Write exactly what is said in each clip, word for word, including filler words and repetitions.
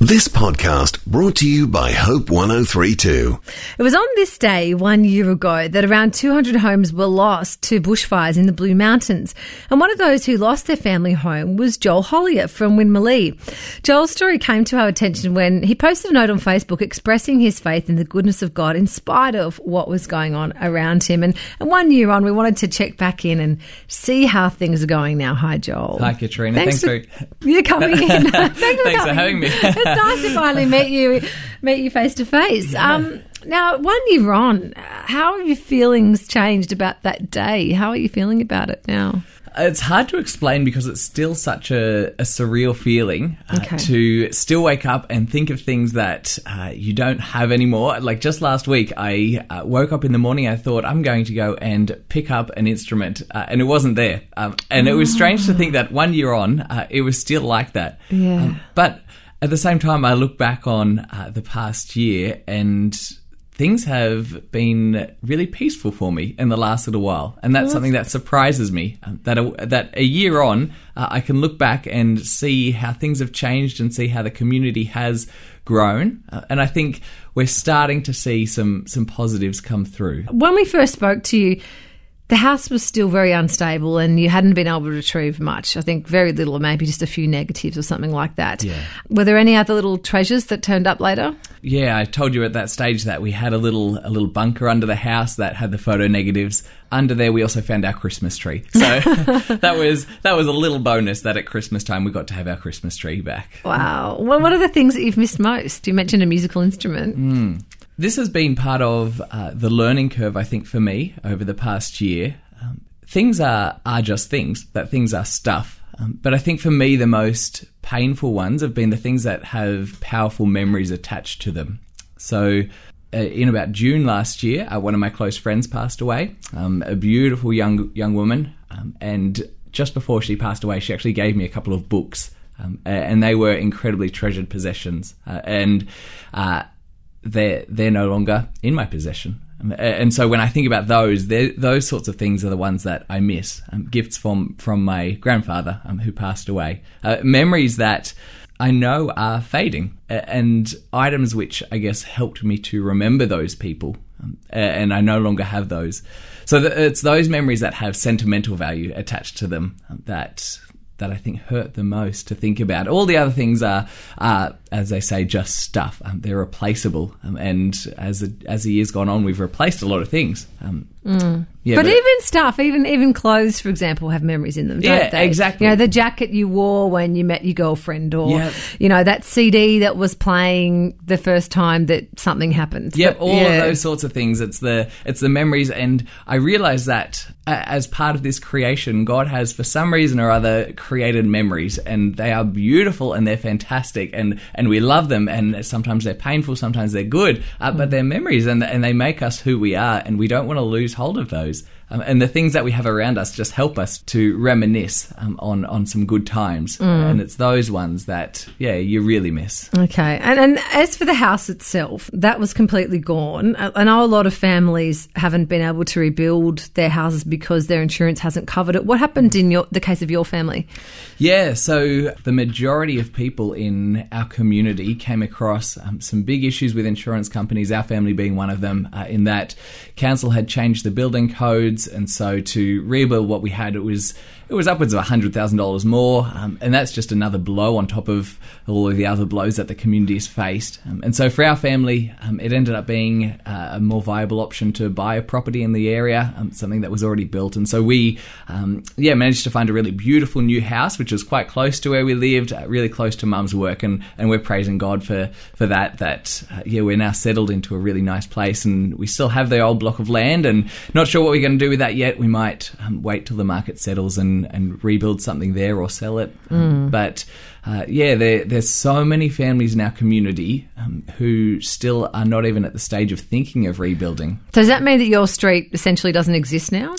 This podcast brought to you by Hope one oh three point two. It was on this day one year ago that around two hundred homes were lost to bushfires in the Blue Mountains. And one of those who lost their family home was Joel Hollier from Winmalee. Joel's story came to our attention when he posted a note on Facebook expressing his faith in the goodness of God in spite of what was going on around him. And, and one year on, we wanted to check back in and see how things are going now. Hi, Joel. Hi, Katrina. Thanks, Thanks for, for you coming in. Thanks, for, Thanks coming for having me. It's nice to finally meet you, meet you face to face. Um, now, one year on, how have your feelings changed about that day? How are you feeling about it now? It's hard to explain because it's still such a, a surreal feeling uh, Okay. to still wake up and think of things that uh, you don't have anymore. Like just last week, I uh, woke up in the morning, I thought I'm going to go and pick up an instrument, uh, and it wasn't there. Um, and it was strange to think that one year on, uh, it was still like that. Yeah. Um, but at the same time, I look back on uh, the past year and things have been really peaceful for me in the last little while. And that's something that surprises me, um, that, a, that a year on, uh, I can look back and see how things have changed and see how the community has grown. Uh, and I think we're starting to see some, some positives come through. When we first spoke to you, the house was still very unstable and you hadn't been able to retrieve much. I think very little, or maybe just a few negatives or something like that. Yeah. Were there any other little treasures that turned up later? Yeah, I told you at that stage that we had a little a little bunker under the house that had the photo negatives. Under there, we also found our Christmas tree. So that was that was a little bonus that at Christmas time we got to have our Christmas tree back. Wow. Well, what are the things that you've missed most? You mentioned a musical instrument. Mm. This has been part of uh, the learning curve, I think, for me over the past year. Um, things are, are just things, that things are stuff. Um, but I think for me, the most painful ones have been the things that have powerful memories attached to them. So uh, in about June last year, uh, one of my close friends passed away, um, a beautiful young young woman. Um, and just before she passed away, she actually gave me a couple of books. Um, and they were incredibly treasured possessions. Uh, and uh, they're, they're no longer in my possession. Um, and so when I think about those, those sorts of things are the ones that I miss. Um, gifts from, from my grandfather um, who passed away. Uh, memories that I know are fading, and items which I guess helped me to remember those people. Um, and I no longer have those. So it's those memories that have sentimental value attached to them um, that... that I think hurt the most to think about. All the other things are, are as they say, just stuff. Um, they're replaceable. Um, and as the, as the years gone on, we've replaced a lot of things. Um, mm. yeah, but, but even stuff, even even clothes, for example, have memories in them, don't Yeah, they? exactly. You know, the jacket you wore when you met your girlfriend, or, Yep. you know, that C D that was playing the first time that something happened. Yep, But, all yeah. of those sorts of things. It's the it's the memories, and I realise that uh, as part of this creation, God has, for some reason or other, created memories, and they are beautiful and they're fantastic, and, and we love them, and sometimes they're painful, sometimes they're good, uh, but they're memories, and and they make us who we are, and we don't want to lose hold of those. Um, and the things that we have around us just help us to reminisce um, on, on some good times. Mm. And it's those ones that, yeah, you really miss. Okay. And, and as for the house itself, that was completely gone. I know a lot of families haven't been able to rebuild their houses because their insurance hasn't covered it. What happened in your, the case of your family? Yeah, so the majority of people in our community came across um, some big issues with insurance companies, our family being one of them, uh, in that council had changed the building codes, and so to rebuild what we had, it was it was upwards of one hundred thousand dollars more, um, and that's just another blow on top of all of the other blows that the community has faced. Um, and so for our family, um, it ended up being uh, a more viable option to buy a property in the area, um, something that was already built. And so we, um, yeah, managed to find a really beautiful new house, which was quite close to where we lived, uh, really close to Mum's work, and, and we're praising God for, for that, that, uh, yeah, we're now settled into a really nice place, and we still have the old block of land, and not sure what we're going to do with that yet. We might um, wait till the market settles and and rebuild something there or sell it. Mm. Um, but uh, yeah, there, there's so many families in our community um, who still are not even at the stage of thinking of rebuilding. So does that mean that your street essentially doesn't exist now?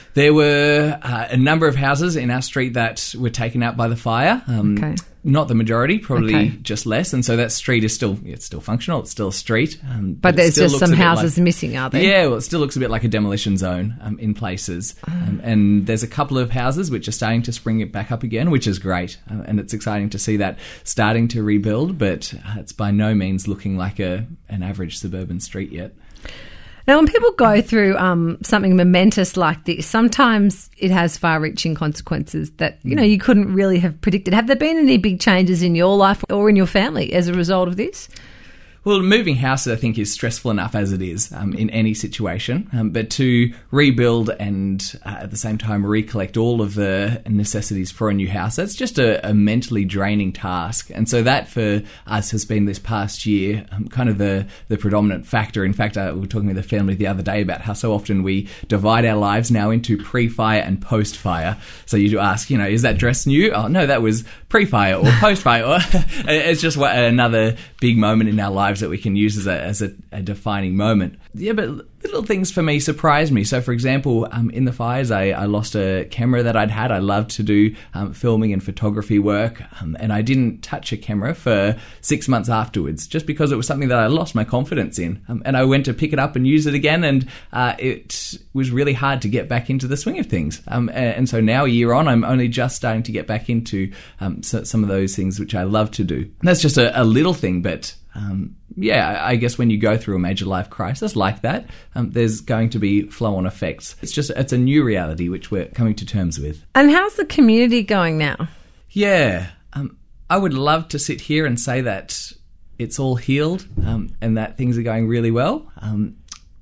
There were uh, a number of houses in our street that were taken out by the fire. Um, Okay. Not the majority, probably Okay. just less. And so that street is still it's still functional. It's still a street. Um, But it there's still just looks some a bit houses like- missing, are there? Yeah, well, it still looks a bit like a demolition zone um, in places. Um, and there's a couple of houses which are starting to spring it back up again, which is great. Uh, and it's exciting to see that starting to rebuild, but uh, it's by no means looking like a an average suburban street yet. Now, when people go through um, something momentous like this, sometimes it has far-reaching consequences that, you know, you couldn't really have predicted. Have there been any big changes in your life or in your family as a result of this? Well, moving house, I think, is stressful enough as it is um, in any situation. Um, but to rebuild and uh, at the same time recollect all of the necessities for a new house, that's just a, a mentally draining task. And so that for us has been this past year um, kind of the, the predominant factor. In fact, uh, we were talking with the family the other day about how so often we divide our lives now into pre-fire and post-fire. So you do ask, you know, is that dress new? Oh, no, that was pre-fire or post-fire. Or it's just what, another big moment in our lives that we can use as a as a, a defining moment. Yeah, but little things for me surprised me. So, for example, um, in the fires, I, I lost a camera that I'd had. I loved to do um, filming and photography work, um, and I didn't touch a camera for six months afterwards, just because it was something that I lost my confidence in. Um, and I went to pick it up and use it again, and uh, it was really hard to get back into the swing of things. Um, and, and so now, a year on, I'm only just starting to get back into um, so, some of those things which I love to do. And that's just a, a little thing, but Um, yeah, I guess when you go through a major life crisis like that, um, there's going to be flow-on effects. It's just, it's a new reality which we're coming to terms with. And how's the community going now? Yeah, um, I would love to sit here and say that it's all healed um, and that things are going really well. Um,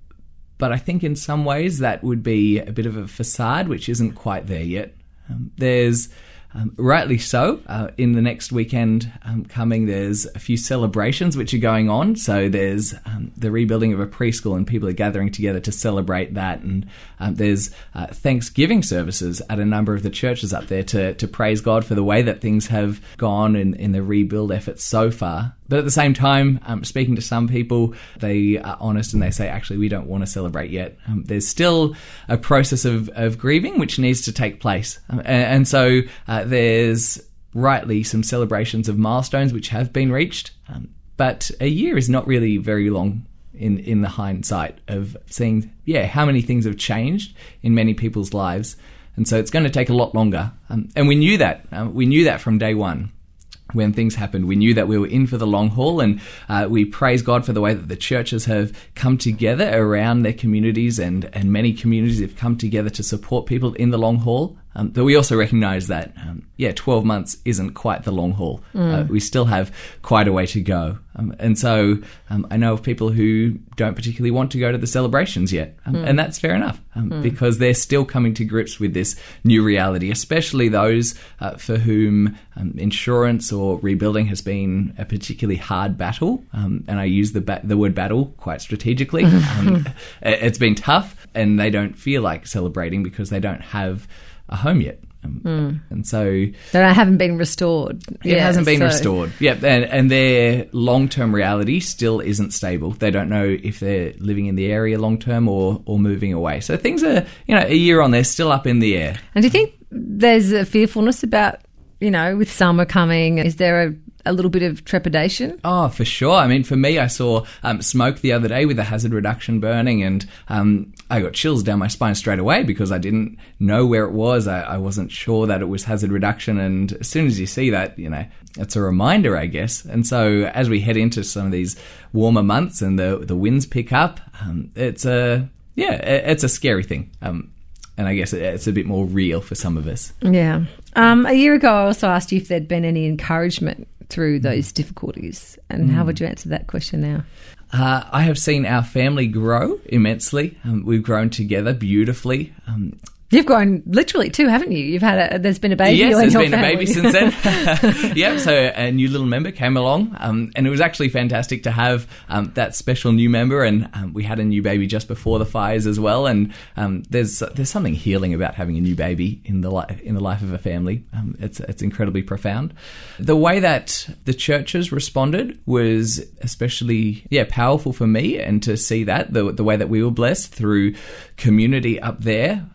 but I think in some ways that would be a bit of a facade which isn't quite there yet. Um, there's... Um, rightly so. Uh, in the next weekend um, coming, there's a few celebrations which are going on. So there's um, the rebuilding of a preschool, and people are gathering together to celebrate that. And um, there's uh, Thanksgiving services at a number of the churches up there to, to praise God for the way that things have gone in, in the rebuild efforts so far. But at the same time, um, speaking to some people, they are honest and they say, actually, we don't want to celebrate yet. Um, there's still a process of, of grieving which needs to take place. Um, and, and so uh, there's rightly some celebrations of milestones which have been reached. Um, but a year is not really very long in, in the hindsight of seeing, yeah, how many things have changed in many people's lives. And so it's going to take a lot longer. Um, and we knew that. Uh, we knew that from day one. When things happened, we knew that we were in for the long haul, and uh, we praise God for the way that the churches have come together around their communities, and, and many communities have come together to support people in the long haul. Um, but we also recognise that, um, yeah, twelve months isn't quite the long haul. Mm. Uh, we still have quite a way to go. Um, and so um, I know of people who don't particularly want to go to the celebrations yet. Um, mm. And that's fair enough, um, mm. because they're still coming to grips with this new reality, especially those uh, for whom um, insurance or rebuilding has been a particularly hard battle. Um, and I use the ba- the word battle quite strategically. um, it's been tough, and they don't feel like celebrating because they don't have a home yet. Um, mm. And so... They haven't been restored. It yeah, hasn't been so. restored. Yep, and, and their long-term reality still isn't stable. They don't know if they're living in the area long-term or, or moving away. So things are, you know, a year on, they're still up in the air. And do you think there's a fearfulness about, you know, with summer coming, is there a a little bit of trepidation? Oh, for sure. I mean, for me, I saw um, smoke the other day with a hazard reduction burning, and um, I got chills down my spine straight away because I didn't know where it was. I, I wasn't sure that it was hazard reduction, and as soon as you see that, you know, it's a reminder, I guess. And so as we head into some of these warmer months and the the winds pick up, um, it's a yeah, it's a scary thing. Um, And I guess it's a bit more real for some of us. Yeah. Um, a year ago, I also asked you if there'd been any encouragement through those difficulties. And mm. how would you answer that question now? Uh, I have seen our family grow immensely. Um, we've grown together beautifully. Um, You've grown literally too, haven't you? You've had a, there's been a baby. Yes, in there's your been family. a baby since then. Yep, so a new little member came along, um, and it was actually fantastic to have um, that special new member. And um, we had a new baby just before the fires as well. And um, there's there's something healing about having a new baby in the li- in the life of a family. Um, it's it's incredibly profound. The way that the churches responded was especially yeah powerful for me, and to see that the the way that we were blessed through community up there. Um,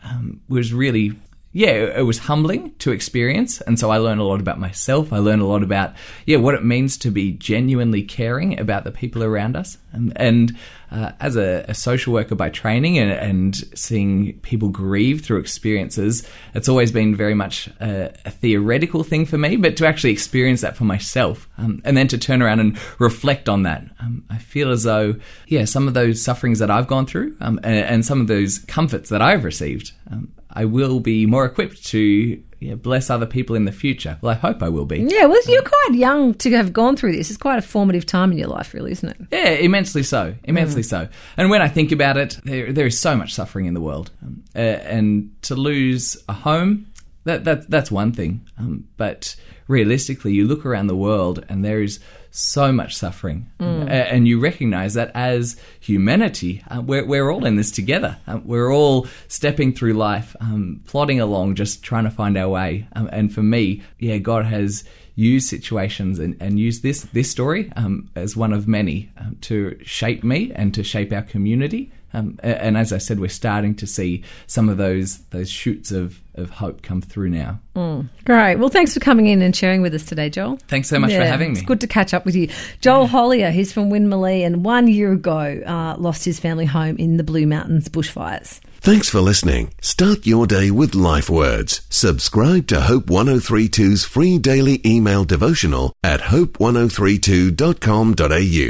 was really... Yeah, it was humbling to experience, and so I learned a lot about myself. I learned a lot about, yeah, what it means to be genuinely caring about the people around us. And, and uh, as a, a social worker by training and, and seeing people grieve through experiences, it's always been very much a, a theoretical thing for me, but to actually experience that for myself um, and then to turn around and reflect on that. Um, I feel as though, yeah, some of those sufferings that I've gone through um, and, and some of those comforts that I've received, um, I will be more equipped to yeah, bless other people in the future. Well, I hope I will be. Yeah, well, you're quite young to have gone through this. It's quite a formative time in your life, really, isn't it? Yeah, immensely so. Immensely mm. so. And when I think about it, there there is so much suffering in the world. Um, uh, and to lose a home, that, that that's one thing. Um, but realistically, you look around the world and there is so much suffering. Mm. Uh, and you recognize that as humanity, uh, we're, we're all in this together. Uh, we're all stepping through life, um, plodding along, just trying to find our way. Um, and for me, yeah, God has used situations and, and used this, this story um, as one of many um, to shape me and to shape our community. Um, and as I said, we're starting to see some of those those shoots of, of hope come through now. Mm, great. Well, thanks for coming in and sharing with us today, Joel. Thanks so much yeah, for having me. It's good to catch up with you. Joel Hollier, he's from Winmalee, and one year ago uh, lost his family home in the Blue Mountains bushfires. Thanks for listening. Start your day with Life Words. Subscribe to Hope one oh three two's free daily email devotional at hope ten thirty-two dot com dot a u.